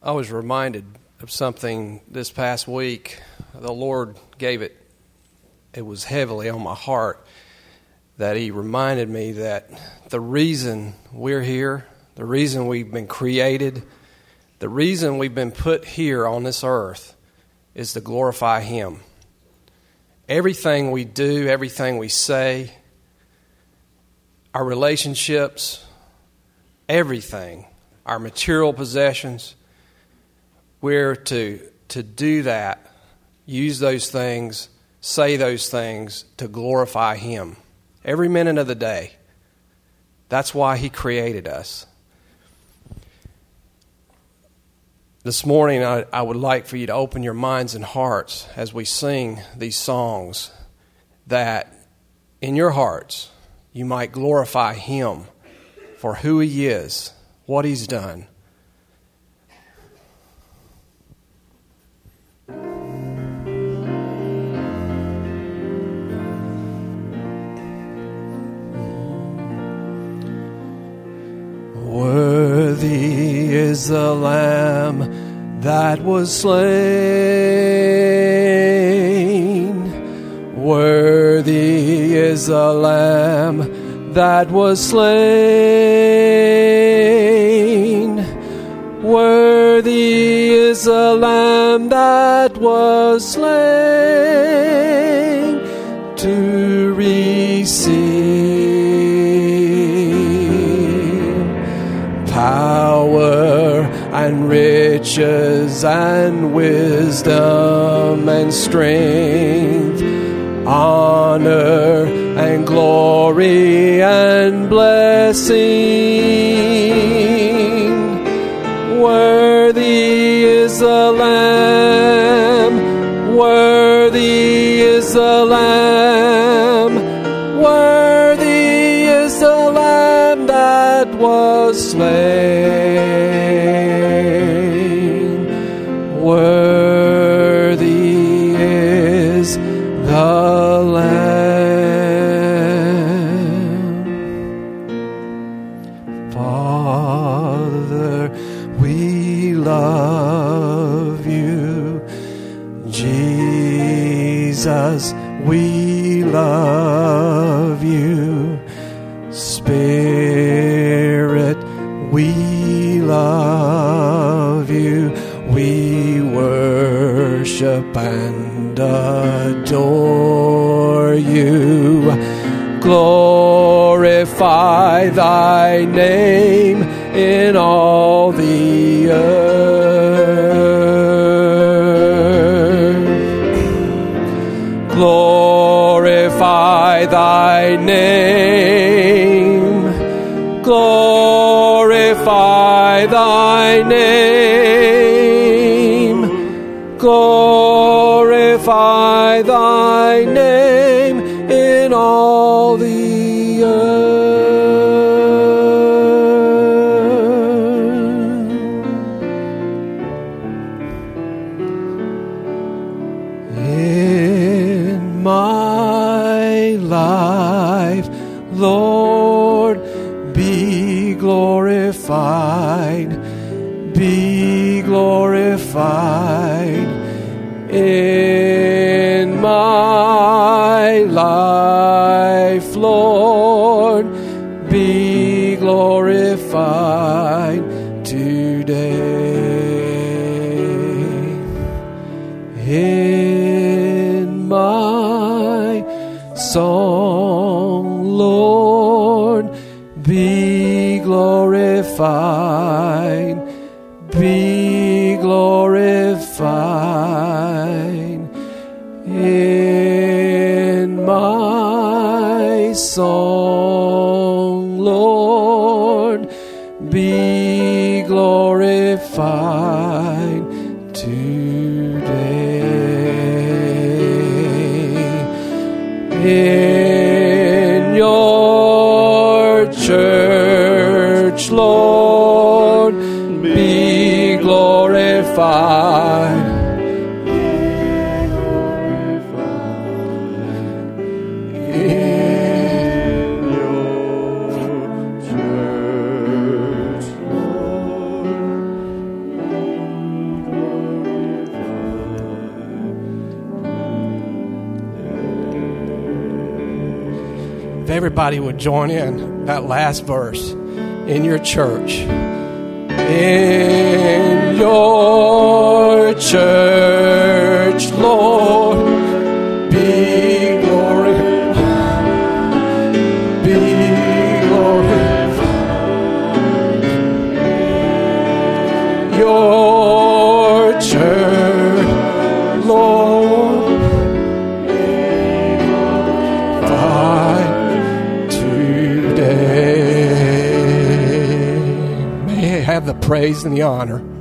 I was reminded of something this past week. The Lord gave it. It was heavily on my heart that He reminded me that the reason we're here, the reason we've been created, the reason we've been put here on this earth is to glorify Him. Everything we do, everything we say, our relationships, everything, our material possessions, we're to do that, use those things, say those things to glorify Him every minute of the day. That's why He created us. This morning, I would like for you to open your minds and hearts as we sing these songs, that in your hearts you might glorify Him for who He is, what He's done. Worthy is the Lamb that was slain. Worthy is the Lamb that was slain. Worthy is the Lamb that was slain to receive power and riches and wisdom and strength, honor and glory and blessing. Worthy is the Lamb, worthy is the Lamb, worthy is the Lamb that was slain. Worthy is the Lamb. Father, we love you. Jesus, we love you. Spirit, we love you. We worship and adore you. Glorify thy name in all the earth. Glorify thy name. Glorify thy name. Glorify thy name in all the earth. In my life, Lord, be glorified, be glorified in my life, Lord, be glorified today. In my song, Lord, be glorified, be glorified in my song, Lord, be glorified today. In your church, Lord, be glorified. In your church, Lord, everybody would join in that last verse in your church. In your church, Lord, be glorified, be glorified. Your church, Lord, be glorified today. May I have the praise and the honor